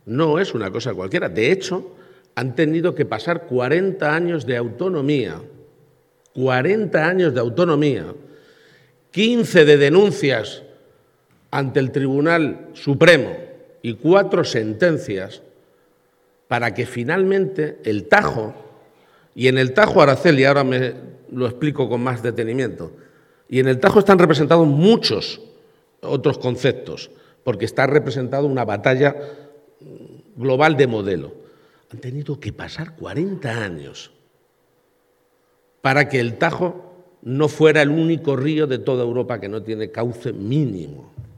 No es una cosa cualquiera. De hecho, han tenido que pasar 40 años de autonomía, 40 años de autonomía, 15 de denuncias ante el Tribunal Supremo y 4 sentencias para que finalmente el Tajo, y en el Tajo, Araceli, ahora me lo explico con más detenimiento, y en el Tajo están representados muchos otros conceptos, porque está representada una batalla global de modelo. Han tenido que pasar 40 años para que el Tajo no fuera el único río de toda Europa que no tiene cauce mínimo.